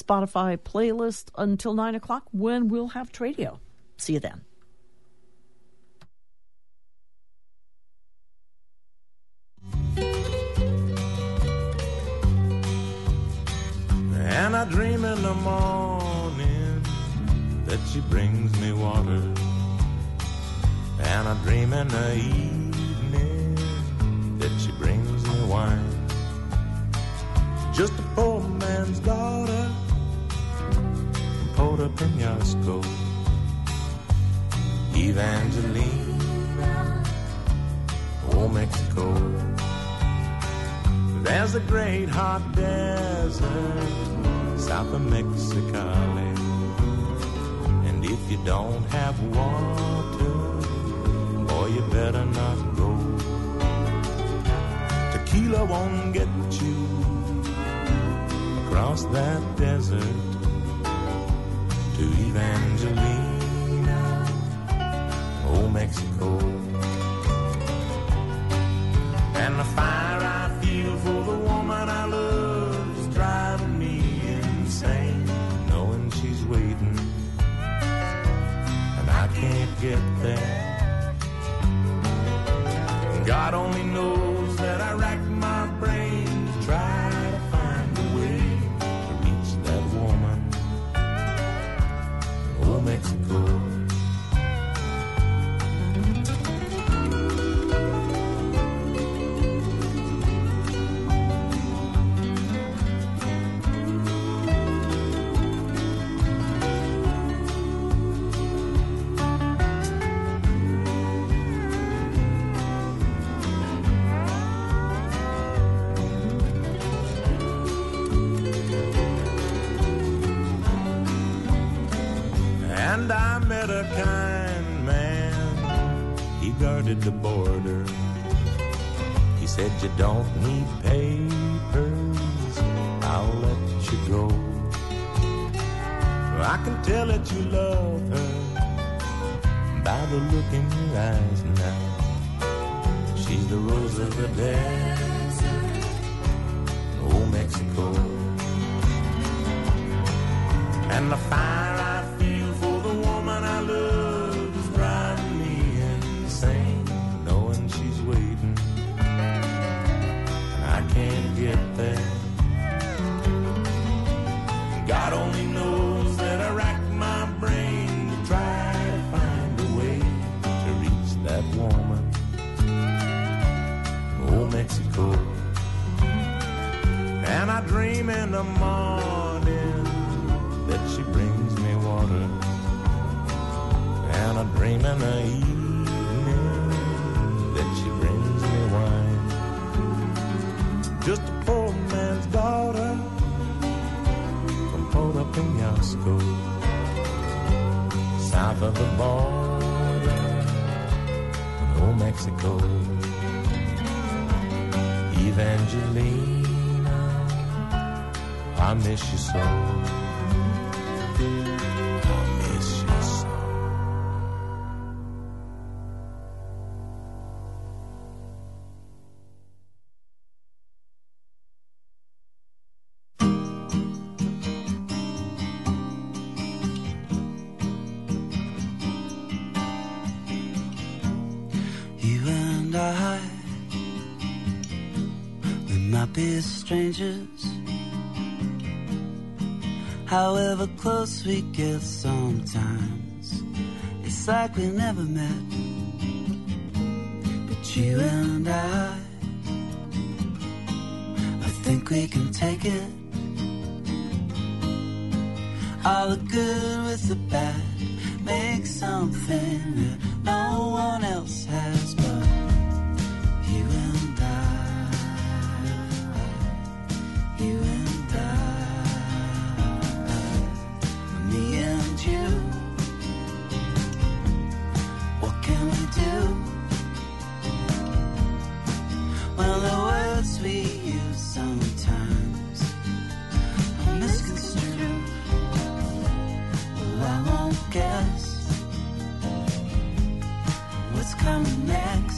Spotify playlist until 9 o'clock when we'll have Tradio. See you then. And I dream in the morning that she brings me water. And I dream in the evening that she brings me wine. Just a poor man's daughter from Puerto Penasco, Evangelina, old Mexico. There's a great hot desert south of Mexicali, and if you don't have water, boy, you better not go. Tequila won't get you across that desert to Evangelina, old Mexico. And the fire I feel for the woman I love is driving me insane, knowing she's waiting and I can't get there. God only knows that I rack my brain to try to find a way to reach that woman in old Mexico. A kind man, he guarded the border. He said, you don't need papers, I'll let you go. I can tell that you love her by the look in your eyes now. She's the rose of the desert, old Mexico. And the fire I feel for the woman I love is driving me insane, knowing she's waiting and I can't get there. God only knows that I rack my brain to try to find a way to reach that woman in old Mexico. And I dream in the morning that she brings me water, and I dream in the evening that she brings me wine. Just a poor man's daughter from Puerto Penasco, south of the border in old Mexico. Evangelina, I miss you so. Be strangers, however close we get sometimes, it's like we never met. But you and I think we can take it, all the good with the bad, make something that no one else has but you and I. You and I, me and you. What can we do? Well, the words we use sometimes are misconstrued. Well, I won't guess what's coming next.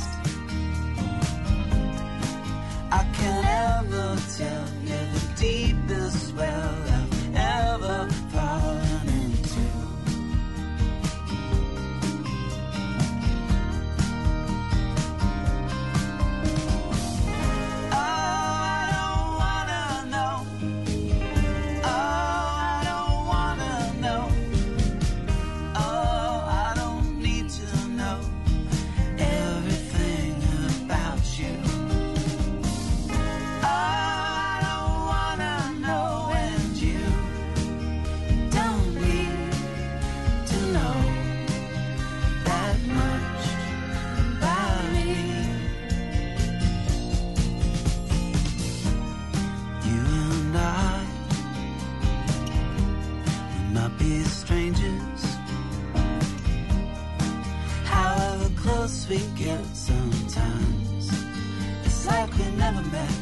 we get sometimes. It's like we never met.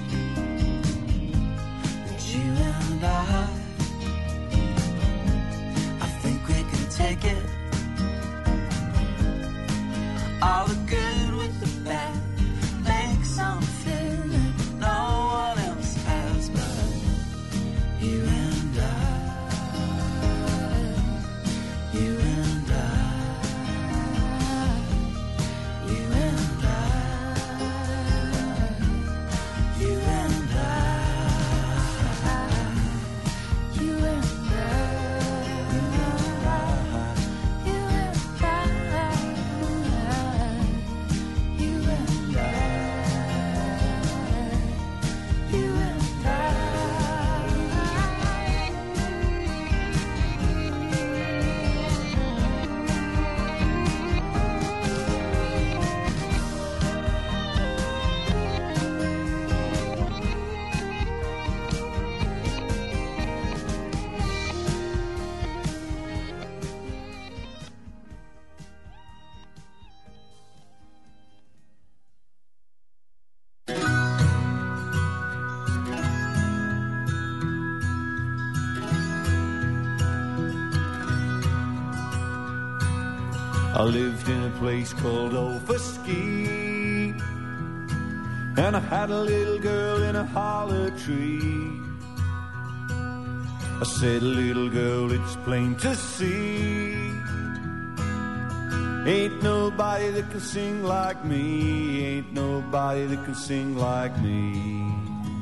But you and I think we can take it. All the good with the bad, make something that no one else has but you and I. You and I. You and I. You and I. You and I. I lived in a place called Overski, and I had a little girl in a holler tree. I said, little girl, it's plain to see, ain't nobody that can sing like me, ain't nobody that can sing like me.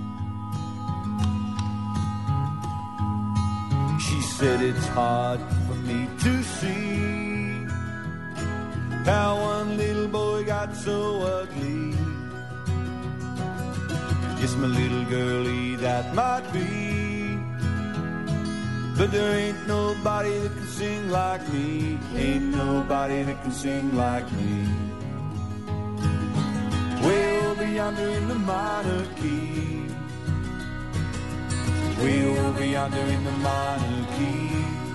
She said, it's hard for me to see how one little boy got so ugly. Yes, my little girlie, that might be, but there ain't nobody that can sing like me, ain't nobody that can sing like me. Way over yonder in the minor key, way over yonder in the minor key,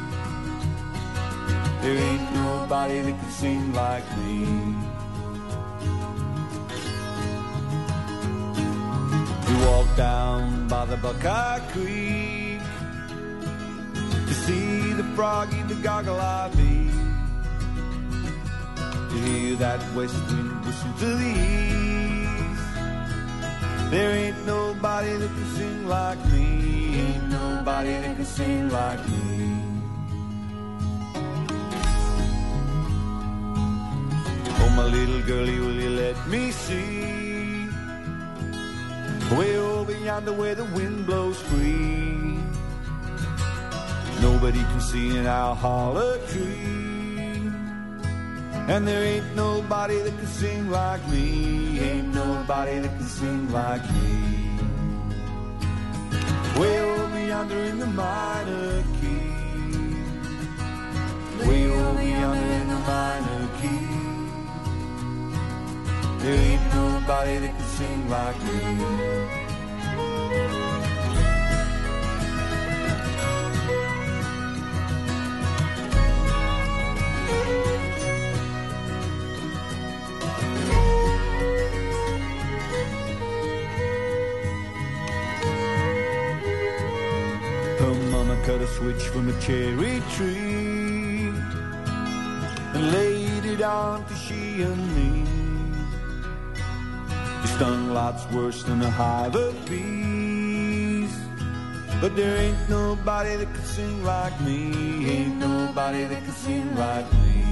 there ain't nobody that can sing like me. We walked down by the Buckeye Creek to see the froggy, the goggle-eye bee, to hear that west wind whistle to the east. There ain't nobody that can sing like me, ain't nobody that can sing like me. My little girlie, will you let me see way over yonder where the wind blows free? Nobody can see in our holler tree, and there ain't nobody that can sing like me, ain't nobody that can sing like me. Way over yonder in the minor key, way over yonder in the minor key, there ain't nobody that can sing like me. Her mama cut a switch from a cherry tree and laid it on to she and me. Stung lots worse than a hive of bees, but there ain't nobody that can sing like me, ain't nobody that can sing like me.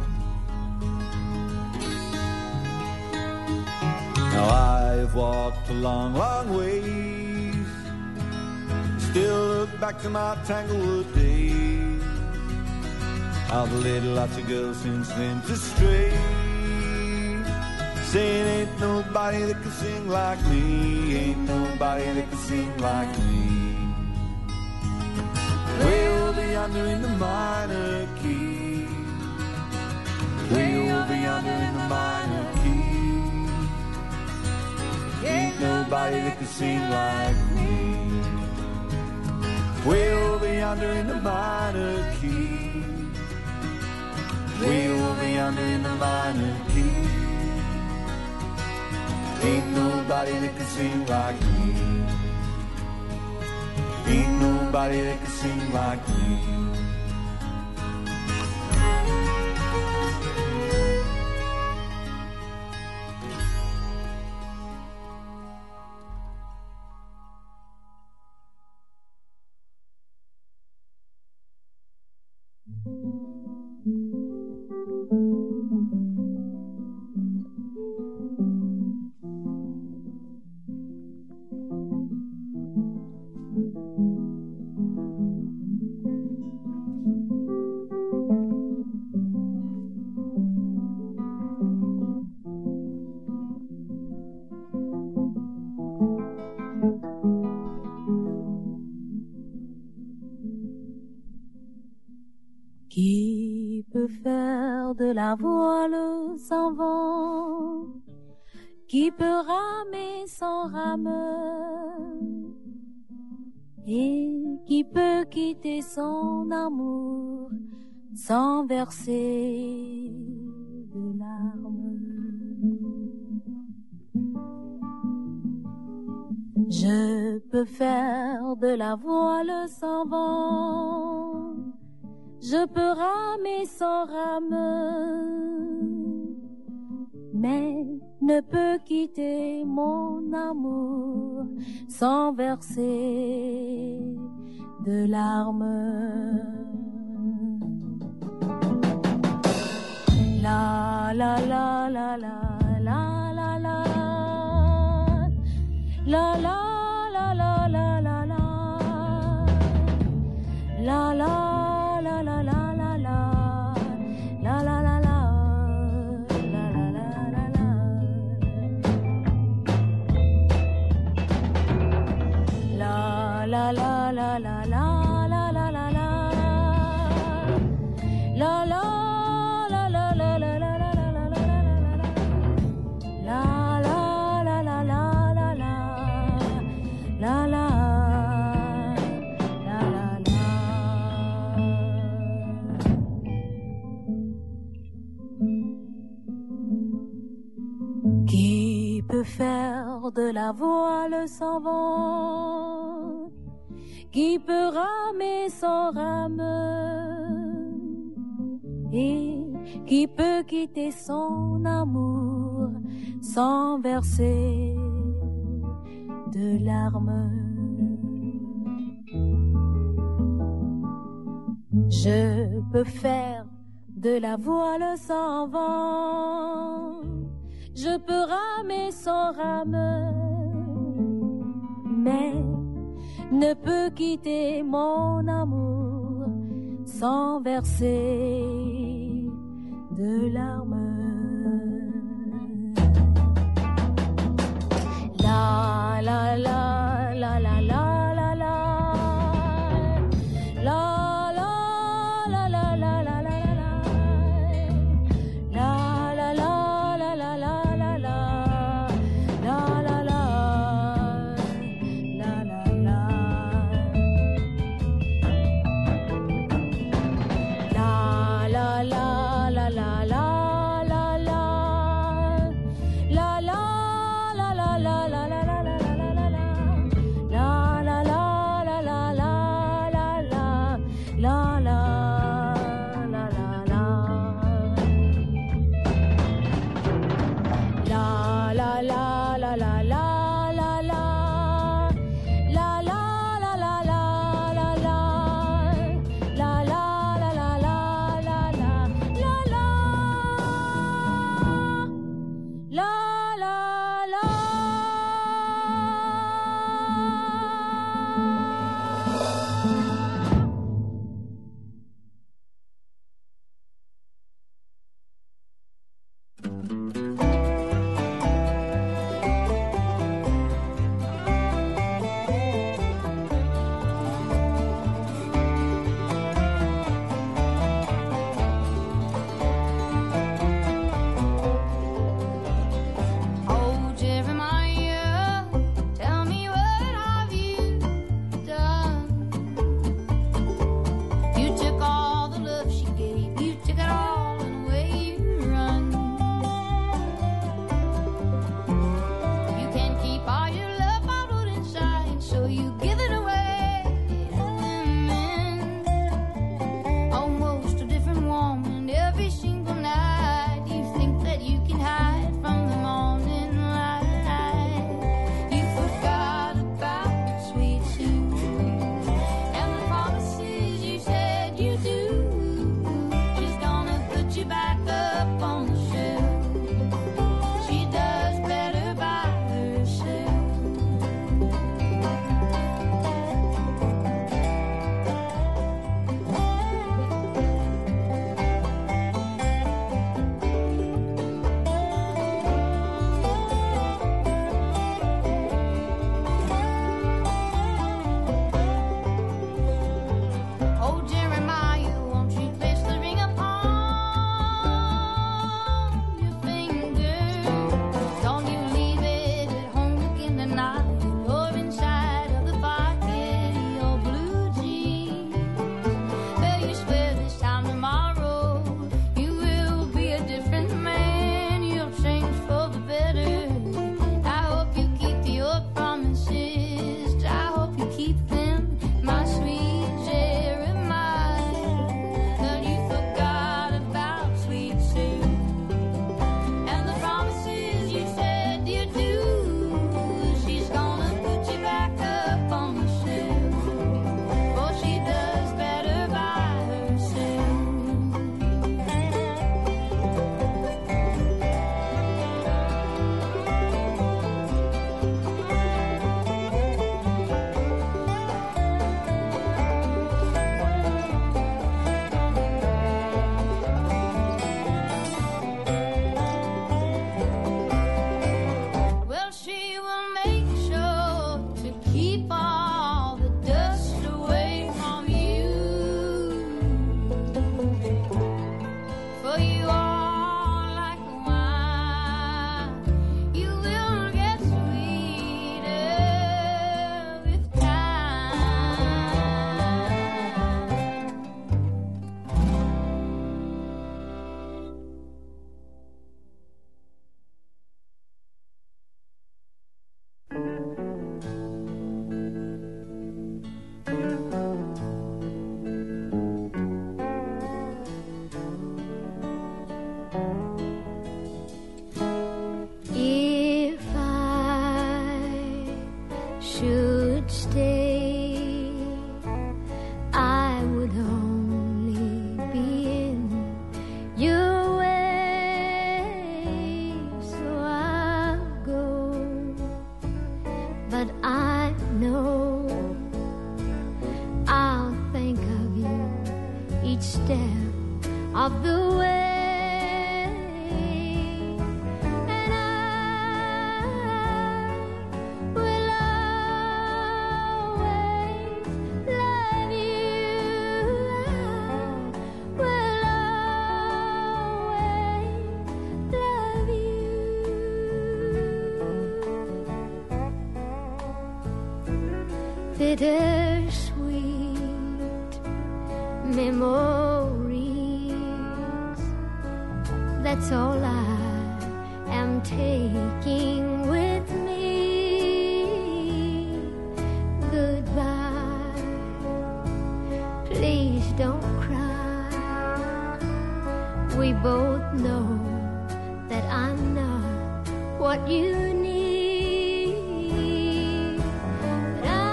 Now I've walked a long, long ways, still look back to my Tanglewood days. I've led lots of girls since then to stray, saying ain't nobody that can sing like me, ain't nobody that can sing like me. Way over yonder in the minor key, way over yonder in the minor key, ain't nobody that can sing like me. Way over yonder in the minor key, way over yonder in the minor key, Ain't nobody that can sing like me. Ain't nobody that can sing like me. Qui peut faire de la voile sans vent? Qui peut ramer sans rameur? Et qui peut quitter son amour sans verser de larmes? Je peux faire de la voile sans vent, je peux ramer sans rameur, mais ne peux quitter mon amour sans verser de larmes. La la la la la la la la la la la la la la la la la. Qui peut faire de la voile sans vent? Qui peut ramer sans rameur? Et qui peut quitter son amour sans verser de larmes? Je peux faire de la voile sans vent, je peux ramer sans rameur, mais ne peux quitter mon amour sans verser de larmes. La la la la la la la la la. La each step of the way. And I will always love you. I will always love you. Bittersweet memories, that's all I am taking with me. Goodbye, please don't cry. We both know that I'm not what you need. But I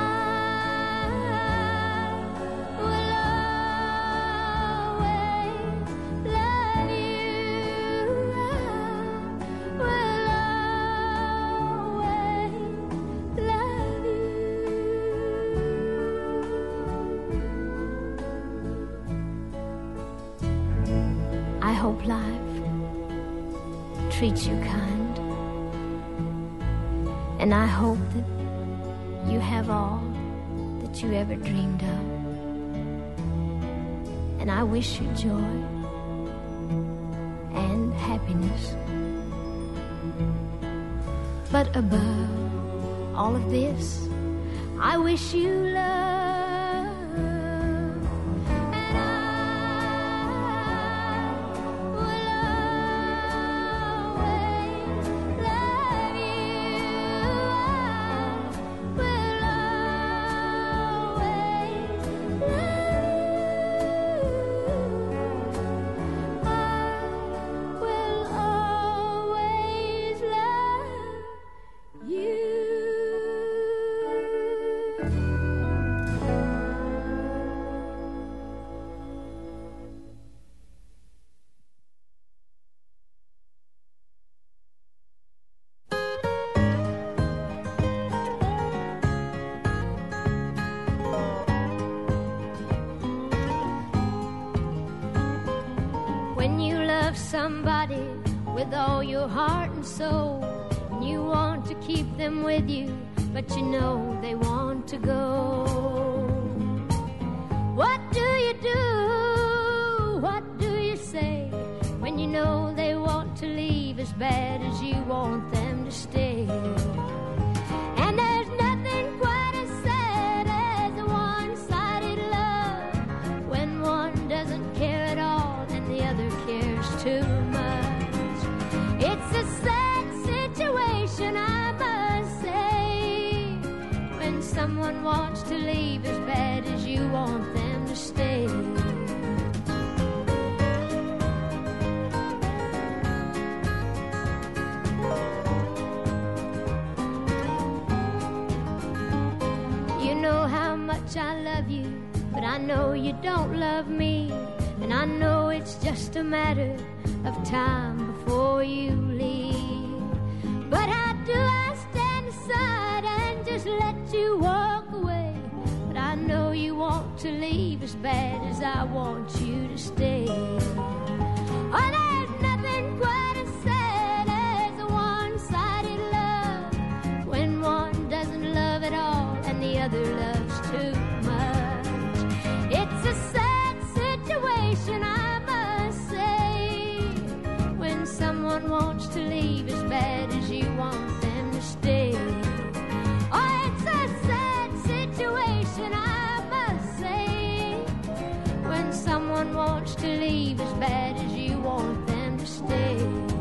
will always love you. I will always love you. I hope life treats you kind, and I hope that you have all that you ever dreamed of, and I wish you joy and happiness. But above all of this, I wish you love. And I will always love you. I will always love you. When you love somebody with all your heart and soul, and you want to keep them with you, but you know they want to go. What do you do? What do you say when you know they want to leave as bad as you want them to stay? And there's nothing quite as sad as a one-sided love, when one doesn't care at all and the other cares too much. It's a sad situation, I must say, when someone wants to leave as bad as you want them to stay. You know how much I love you, but I know you don't love me, and I know it's just a matter of time before you leave. But how do I stand aside and just let you walk away? But I know you want to leave as bad as I want you to stay. Oh, there's nothing quite as sad as a one-sided love, when one doesn't love at all and the other loves too much. It's a sad situation, I must say, when someone wants to leave as bad as you want them to stay. Oh, it's a sad situation, I must say, when someone wants to leave as bad as you want them to stay.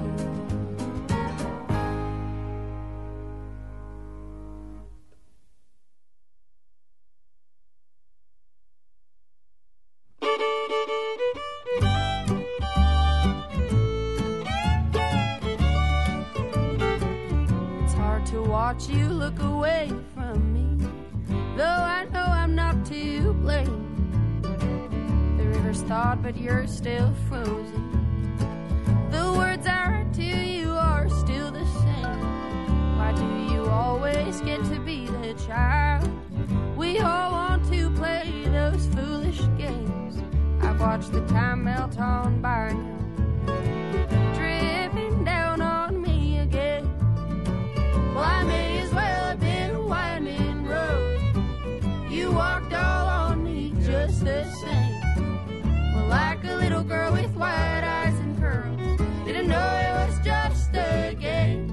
It's hard to watch you look away from me, though I know I'm not to blame. The river's thawed, but you're still frozen. The words I write to you are still the same. Why do you always get to be the child? We all want to play those foolish games. I've watch the time melt on by now, dripping down on me again. Well, I may as well have been a winding road. You walked all on me just the same. Well, like a little girl with white eyes and curls, didn't know it was just a game.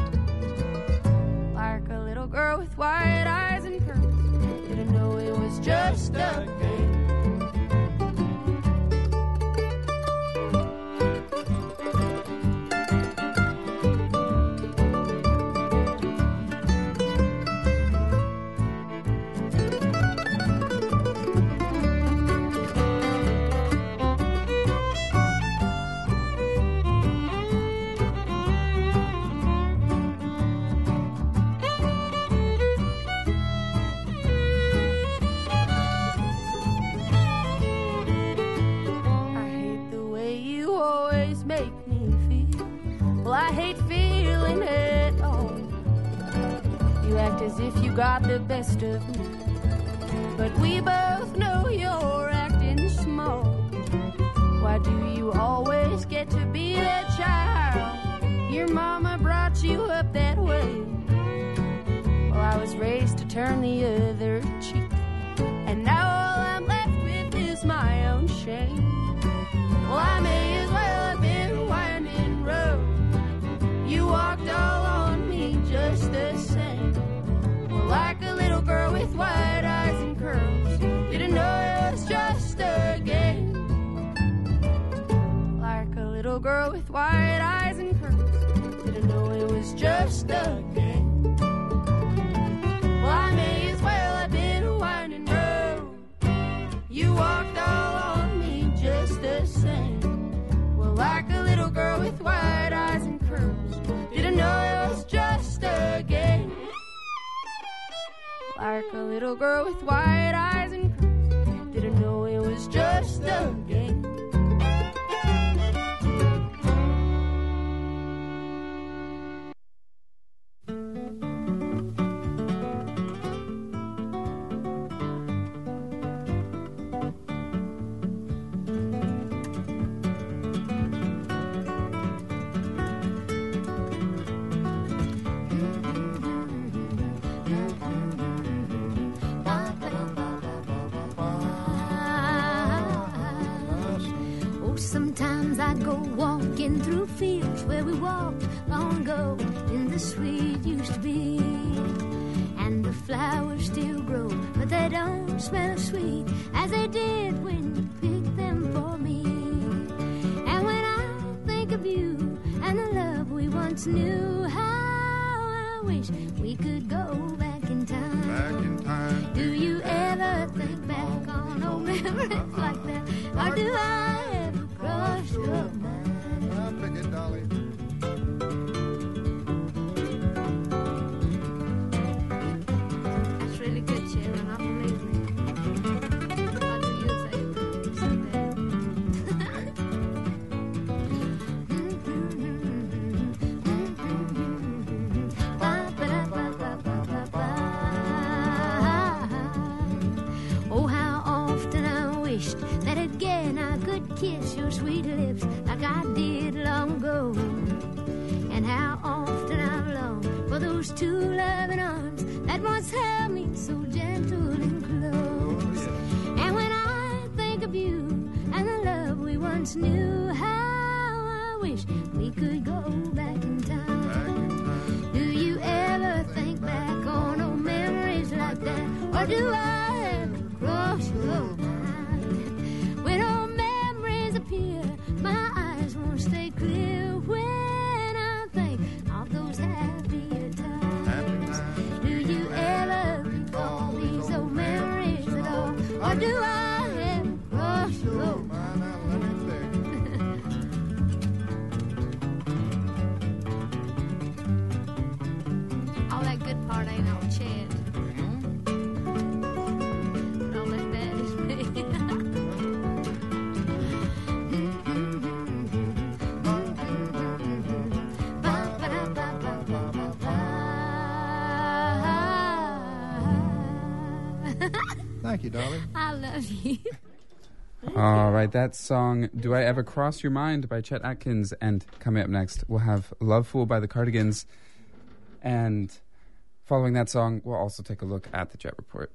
Like a little girl with white eyes and curls, didn't know it was just a game. As if you got the best of me, but we both know you're acting small. Why do you always get to be the child? Your mama brought you up that way. Well, I was raised to turn the other cheek, and now all I'm left with is my own shame. Well, I may as well have been a winding road. You walked all on me just the same. Like a little girl with white eyes and curls, didn't know it was just a game. Like a little girl with white eyes and curls, didn't know it was just a game. Well, I may as well have been a winding road. You walked all on me just the same. Well, like a little girl with white eyes and curls, didn't know it was just a game. Like a little girl with white eyes and curls, didn't know it was just a game. Sometimes I go walking through fields where we walked long ago in the sweet used to be. And the flowers still grow, but they don't smell as sweet as they did when you picked them for me. And when I think of you and the love we once knew, how I wish we could go back in time. Back in time. Do you ever think back on old memories like that? Or do I ever cross your mind? I'll pick it, Dolly. That's really good, children. I believe me. I'll do you a favor someday. Oh, how often I wished that again I could kiss your sweet lips like I did long ago. And how often I've longed for those two loving arms that once held me so gentle and close. And when I think of you and the love we once knew, how I wish we could go back in time. Do you ever think back on old memories like that? Or do I ever cross your mind? When old memories appear, my eyes won't stay clear when I think of those happier times. Do you ever recall these old memories at all? Or do I ever cross your mind? All that good part ain't no chant. All that bad is me. Thank you, darling. I love you. All right, that song, Do I Ever Cross Your Mind by Chet Atkins. And coming up next, we'll have Love Fool by the Cardigans. And following that song, we'll also take a look at the Jet Report.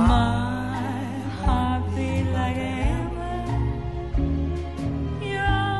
My heart beat like a hammer. You're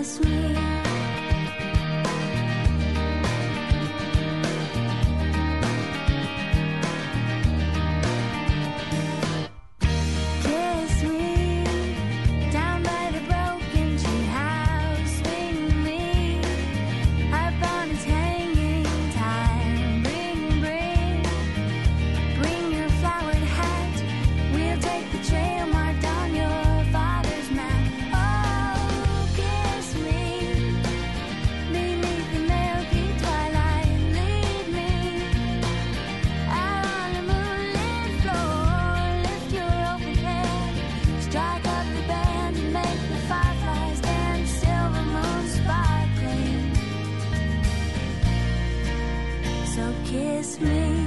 kiss me. Kiss me down by the broken tree house. Swing me up on its hanging time. Bring your flowered hat. We'll take the trail marked on your father's map. Oh, kiss me beneath the milky twilight. Lead me out on the moonlit floor. Lift your open head, strike up the band and make the fireflies dance. Silver moon sparkling. So kiss me.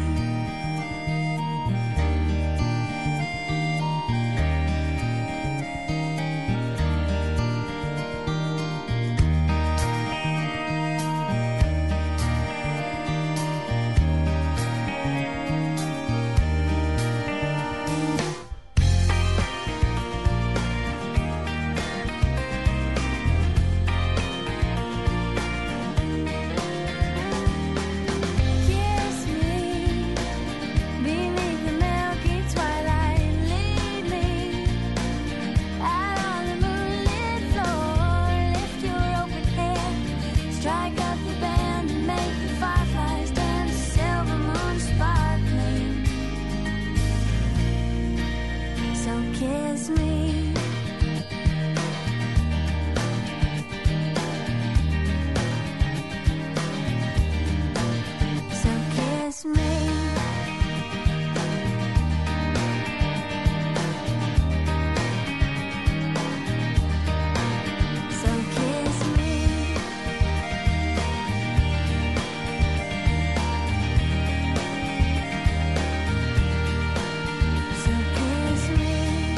Kiss me beneath the milky twilight. Lead me out on the moonlit floor. Lift your open head, strike up the band and make the fireflies dance. Silver moon sparkling. So kiss me. So kiss me. So kiss me. So kiss me.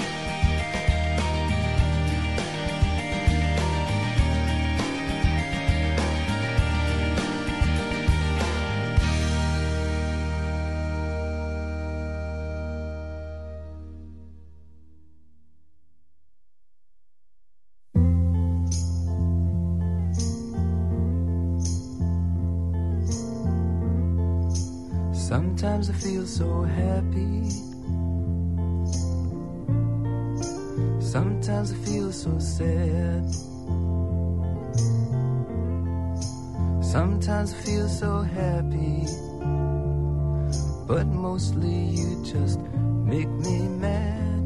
Sometimes I feel so happy. Sometimes I feel so sad. Sometimes I feel so happy. But mostly you just make me mad.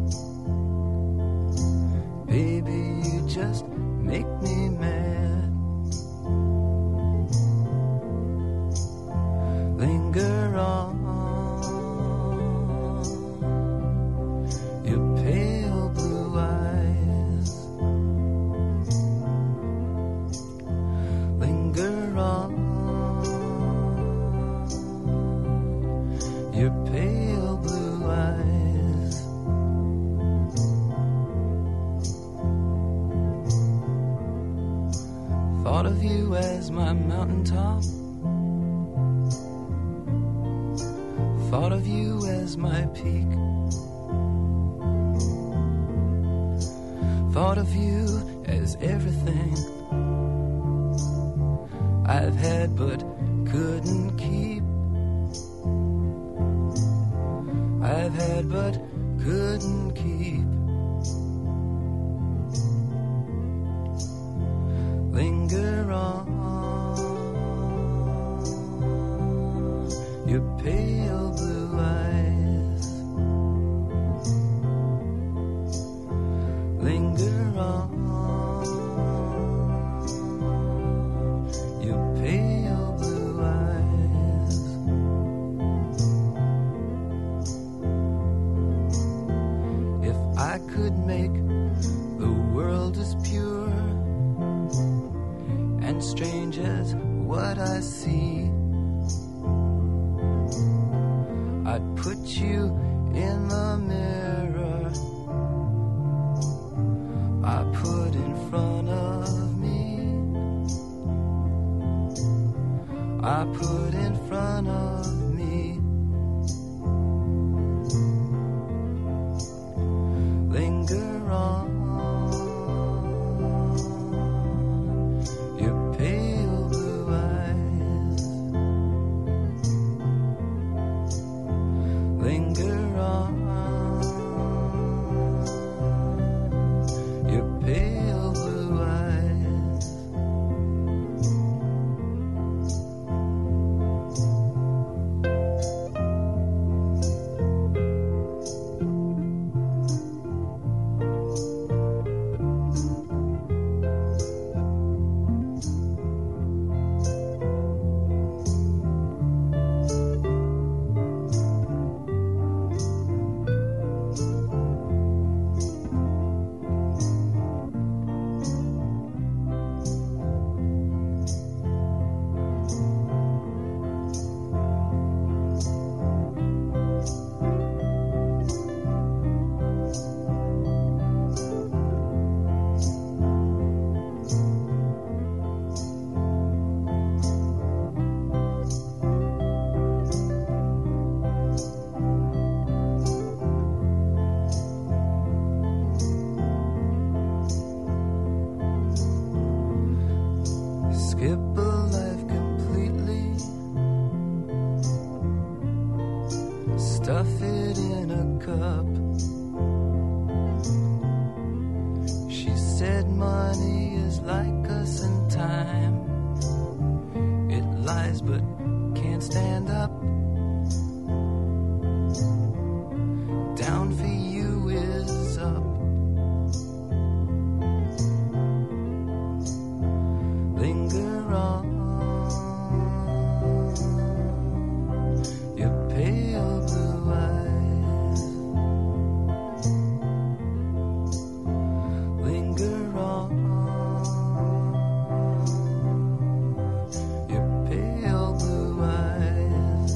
Baby, you just make me mad. Linger on, your pale blue eyes. Linger on, your pale blue eyes. Thought of you as my mountaintop. Thought of you as my peak. Thought of you as everything I've had but couldn't keep. I've had but couldn't keep. Linger on, your pale blue eyes. Linger on, your pale blue eyes. If I could make the world as pure and strange as what I see, I'd put you in the mirror I put in front of me. I put in front of me. Linger on, stuff it in a cup. She said money is like us in time. It lies but can't stand up. Down for you is up. Linger on, your pale blue eyes. Linger on, your pale blue eyes.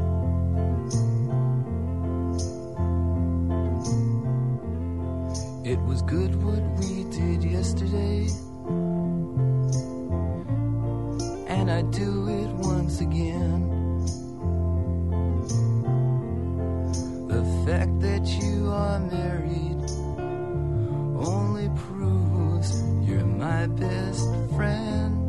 It was good what we did yesterday, and I'd do it once again. The fact that you are married only proves you're my best friend.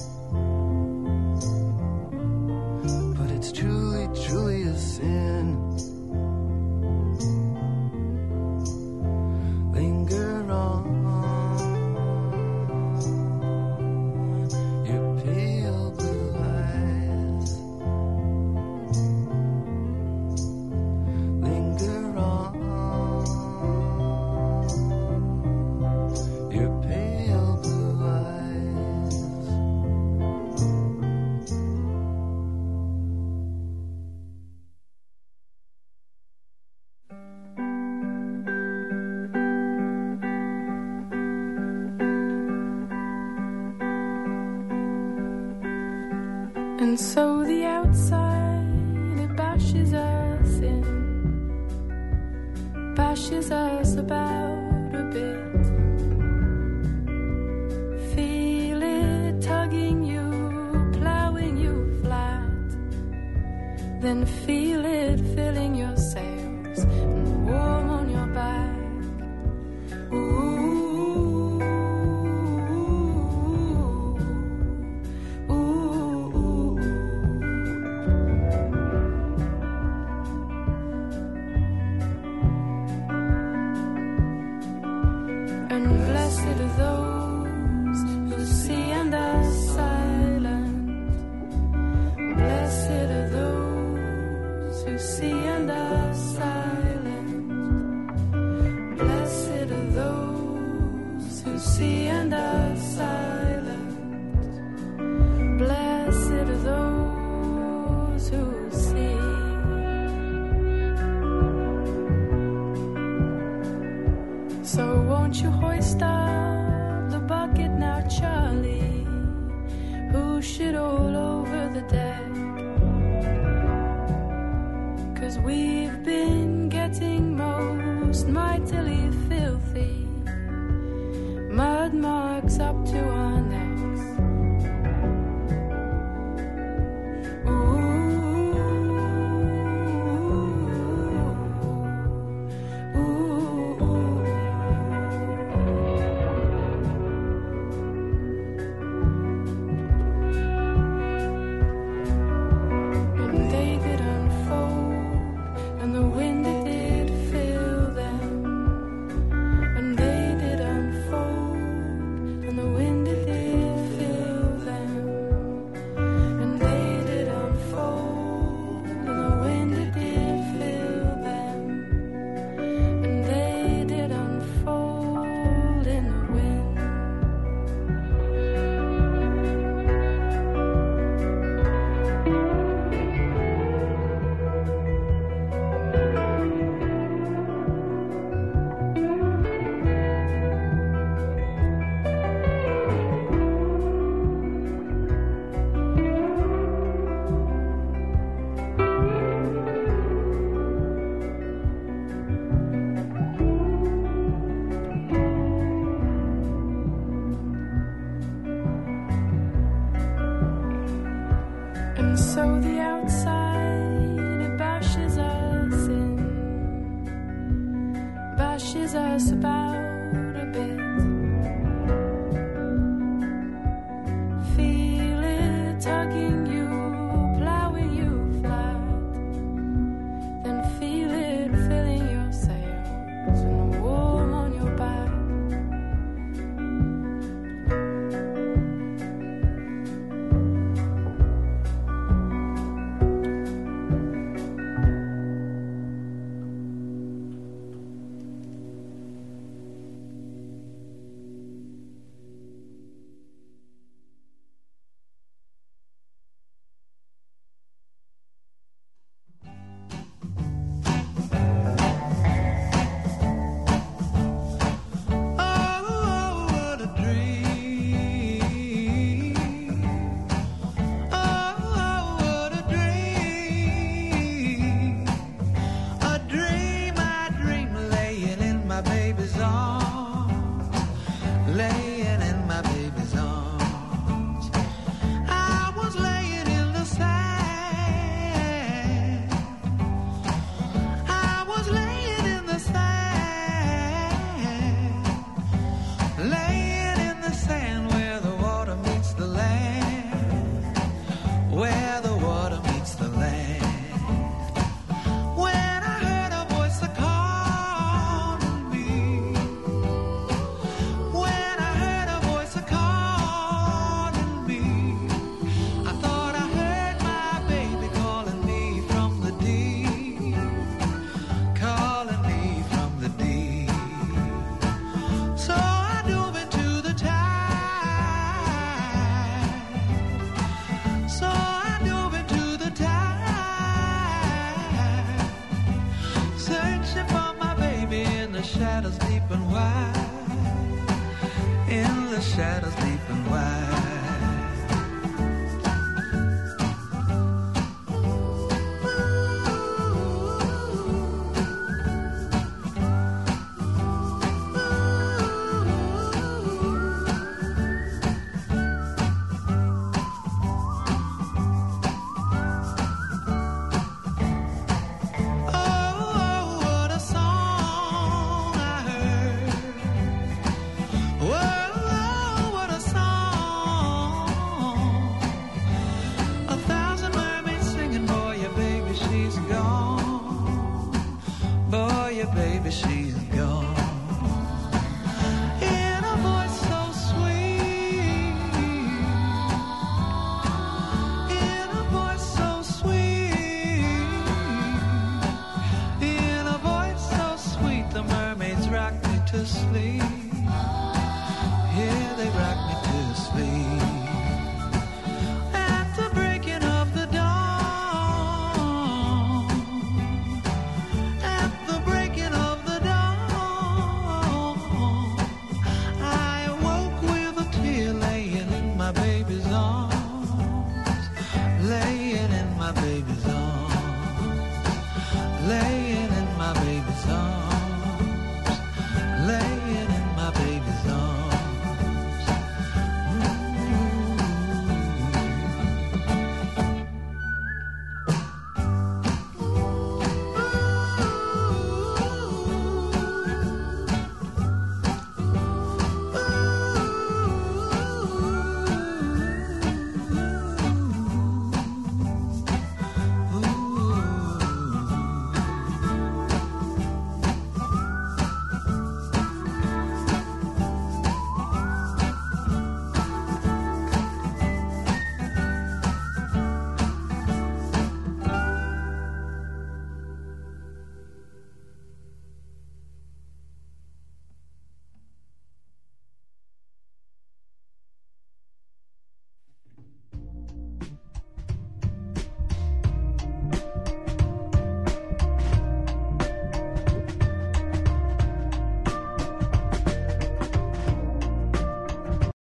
But it's truly, truly a sin. Linger on, your pale blue eyes. Linger on, your pale blue eyes. And so the outside, it bashes us in, bashes us about a bit. Feel it tugging you, plowing you flat. Then feel it filling your sails and warm on your back. Ooh. And blessed are those who see and are silent. Blessed are those who see and are silent. Blessed are those who see and are silent. Blessed are those who see. So won't you hoist up the bucket now, Charlie? Who should all over the deck? 'Cause we've been getting most mightily filthy. Mud marks up to our necks. So the outside, it bashes us in, bashes us about a bit. Feel it tugging you, plowing you flat. Then feel shadows deep and wide, in the shadows deep and wide. To sleep.